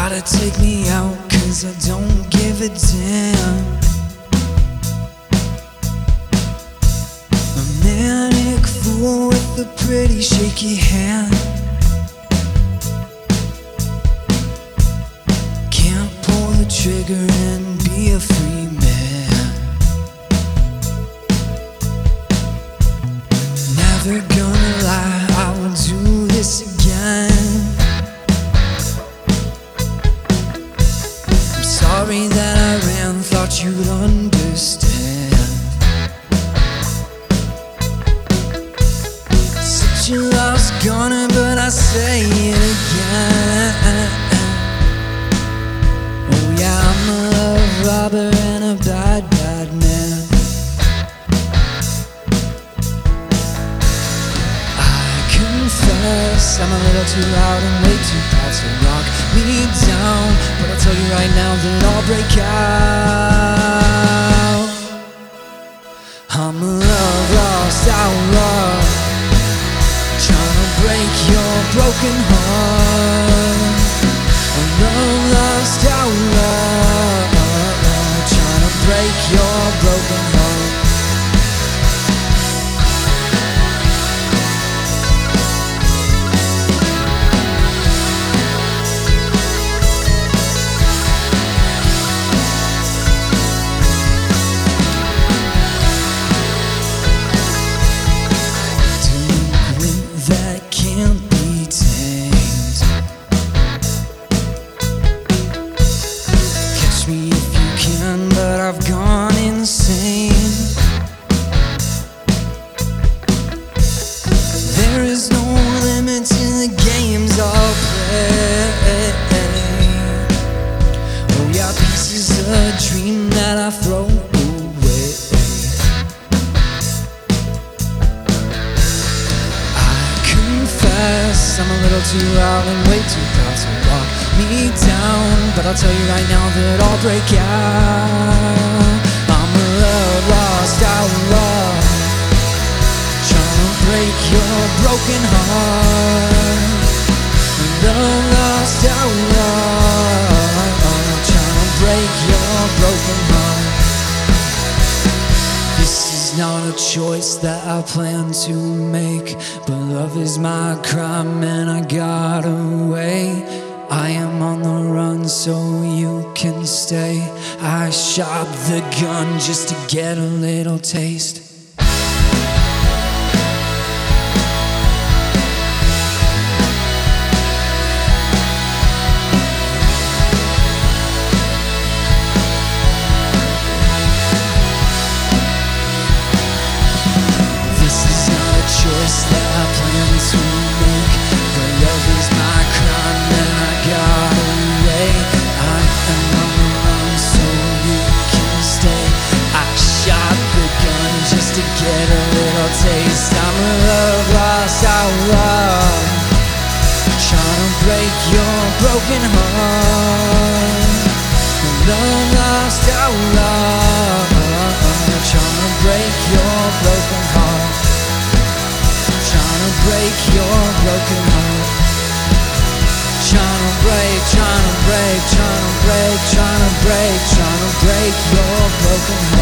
Try to take me out, 'cause I don't give a damn. A manic fool with a pretty shaky hand. Can't pull the trigger and be a free man. Never gonna lie, I will do this again. I'm sorry that I ran, thought you'd understand. Such a lost goner, but I say it again. Oh yeah, I'm a love robber and a bad, bad man. I'm a little too loud and way too proud to knock me down, but I'll tell you right now that I'll break out. I'm a love-lost outlaw, trying to break your broken heart. A love-lost outlaw, trying to break your broken heart. But I've gone insane. There is no limit to the games I'll play. Oh yeah, pieces of a dream that I throw away. I confess I'm a little too loud and way too proud to walk me down, but I'll tell you right now that I'll break out. I'm a love-lost outlaw, trying to break your broken heart. A love-lost outlaw, trying to break your broken heart. This is not a choice that I plan to make, but love is my crime and I got away. I am on the run so you can stay. I shot the gun just to get a little taste. This is not a choice that I plan to make, but love is my crime and I got away. I am on the run so you can stay. I shot the gun just to get a little taste. I'm a love-lost outlaw, trying to break your broken heart. A love-lost outlaw, trying to break your broken heart. Trying to break your broken heart. Trying to break, trying to break, trying to break, trying to break, trying to break your broken heart.